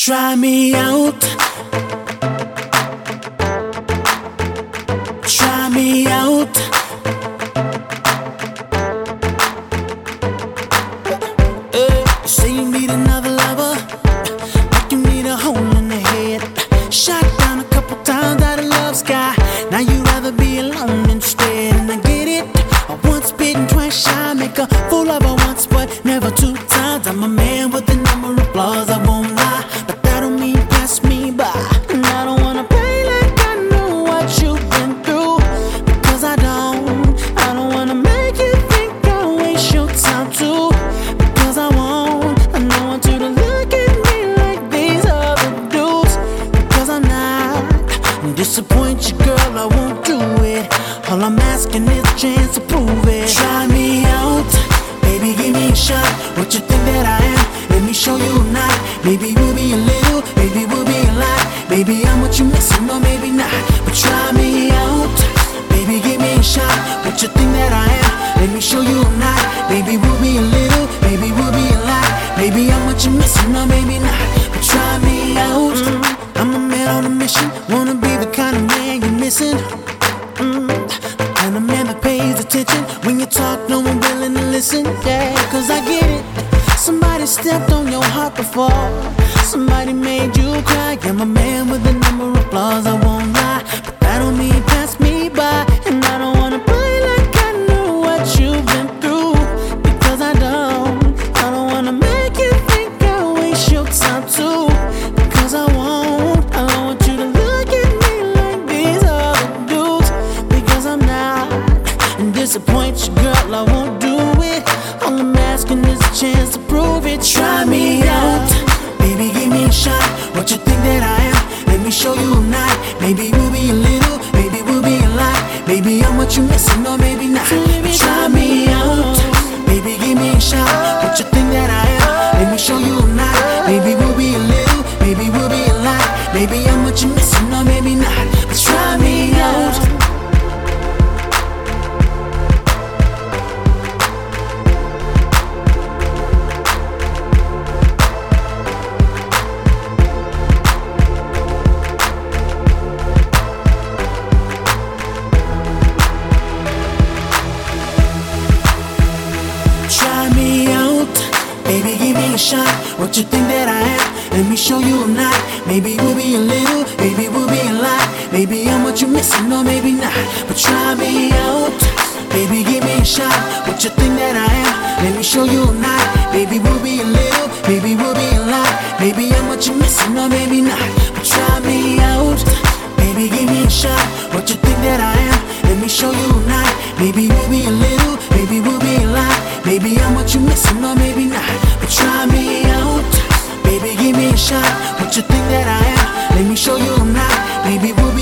Try me out. Try me out. You say you need another lover, like you need a hole in the head. Shot down a couple times out of love sky. Now you'd rather be alone instead. And I get it. I once bitten, twice shy. Make a fool of her once, but never two times. I'm a man with a number of flaws, I won't lie, but that don't mean pass me by. And I don't wanna play like I know what you've been through, because I don't wanna make you think I waste your time too, because I won't. I don't want you to look at me like these other dudes, because I'm not. Disappoint you, girl, I won't do it. All I'm asking is a chance to prove it. Try me out, baby, give me a shot. What you think that I am? Let me show you not. Maybe we'll be a little, maybe we'll be a lot. Maybe I'm what you missing, or maybe not. But try me out, baby, give me a shot. What you think that I am? Let me show you not. Maybe we'll be a little, maybe we'll be a lot. Maybe I'm what you missing, or maybe not. But try me out. I'm a man on a mission, wanna be the kind of man you're missing. And a man that pays attention when you talk, no one willing to listen. Yeah, cause I get it. Somebody stepped on your heart before. Somebody made you cry. I'm a man with a number of flaws, I won't lie, but that don't mean pass me by. And I don't wanna play like I know what you've been through, because I don't wanna make you think I waste your time too, because I won't. I don't want you to look at me like these other dudes, because I'm not. And disappoint you, girl, I won't do it. All I'm asking is a chance to prove it. Try me out, baby, give me a shot. What you think that I am? Let me show you I'm not. Maybe we'll be a little, maybe we'll be a lot. Maybe I'm what you missing, or maybe not. But try me out, baby, give me a shot. What you think that I am? Let me show you I'm not. Maybe we'll be a little, maybe we'll be a lot. Maybe I'm what you missing, or maybe not. But try me out. Try me out, baby, give me a shot. What you think that I am? Let me show you I'm not. Maybe we'll be a little, maybe we'll be a lot. Maybe I'm what you missing, or maybe not. But try me out, baby, give me a shot. What you think that I am? Let me show you I'm not. Maybe we'll be a little, maybe we'll be a lot. Maybe I'm what you missing, or maybe not. But try me out, baby, give me a shot. What you think that I am? Let me show you I'm not. Maybe we'll be a little, maybe we'll be a lot. Maybe I'm what you missing, or maybe not. But try me out, baby, give me a shot. What you think that I am? Let me show you I'm not. Maybe we'll